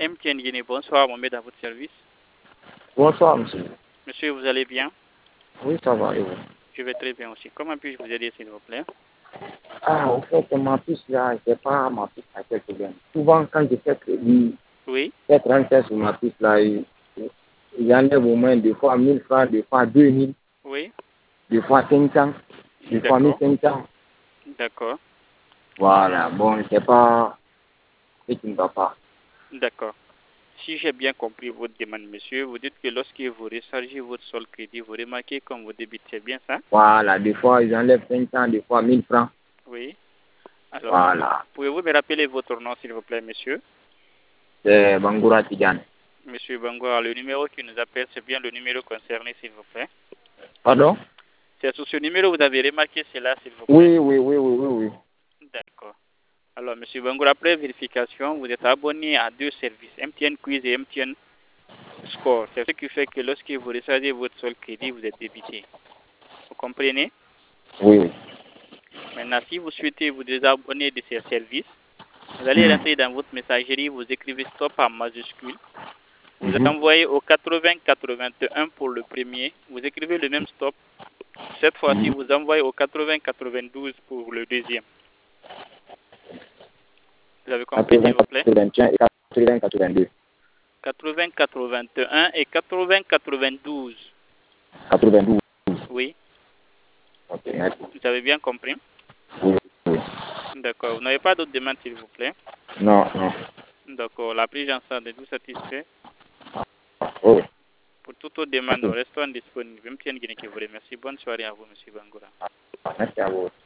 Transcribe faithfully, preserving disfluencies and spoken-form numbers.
M T N Guinée, bonsoir, Mohamed à votre service. Bonsoir, monsieur. Monsieur, vous allez bien? Oui, ça va, et vous? Je vais très bien aussi. Comment puis-je vous aider, s'il vous plaît? Ah, en fait, ma puce là, c'est pas ma puce à quel problème. Souvent, quand je fais crédit, Oui. fais transfert sur ma puce là, il, il y en a au moins des fois mille francs, des fois deux mille, Oui. des fois cinq cents, des fois mille D'accord. cinq cents. D'accord. Voilà, bon, je sais pas ce qui ne va pas. D'accord. Si j'ai bien compris votre demande, monsieur, vous dites que lorsque vous rechargez votre sol crédit, vous remarquez comme vous débitez, c'est bien ça? Voilà, des fois, ils enlèvent cinq cents, des fois mille francs. Oui. Alors, Voilà, pouvez-vous me rappeler votre nom, s'il vous plaît, monsieur? c'est Bangoura Tidjane. Monsieur Bangoura, le numéro qui nous appelle, c'est bien le numéro concerné, s'il vous plaît? Pardon? C'est sur ce numéro que vous avez remarqué cela, s'il vous plaît? Oui, oui, oui, oui, oui, oui. D'accord. Alors, monsieur Bangoura, après vérification, vous êtes abonné à deux services, M T N Quiz et M T N Score. C'est ce qui fait que lorsque vous rechargez votre sol crédit, vous êtes débité. Vous comprenez? Oui, oui. Maintenant, si vous souhaitez vous désabonner de ces services, vous allez Mm. rentrer dans votre messagerie, vous écrivez stop en majuscule. Vous Mhm. envoyez au quatre-vingts quatre-vingt-un pour le premier. Vous écrivez le même stop. Cette fois-ci, Mhm. vous envoyez au quatre-vingts quatre-vingt-douze pour le deuxième. Vous avez compris, s'il quatre-vingts vous plaît? quatre-vingt-un et quatre-vingts quatre-vingt-deux. quatre-vingts quatre-vingt-un et quatre-vingts quatre-vingt-douze. quatre-vingt-douze. Oui, Ok, merci. vous avez bien compris? Oui, oui. D'accord. Vous n'avez pas d'autres demandes, s'il vous plaît? Non, non. D'accord. La prise en charge est tout satisfait. Oui. Pour toute autre demande, nous restons disponibles. M T N Guinée qui vous remercie. Bonne soirée à vous, monsieur Bangoura. Merci à vous.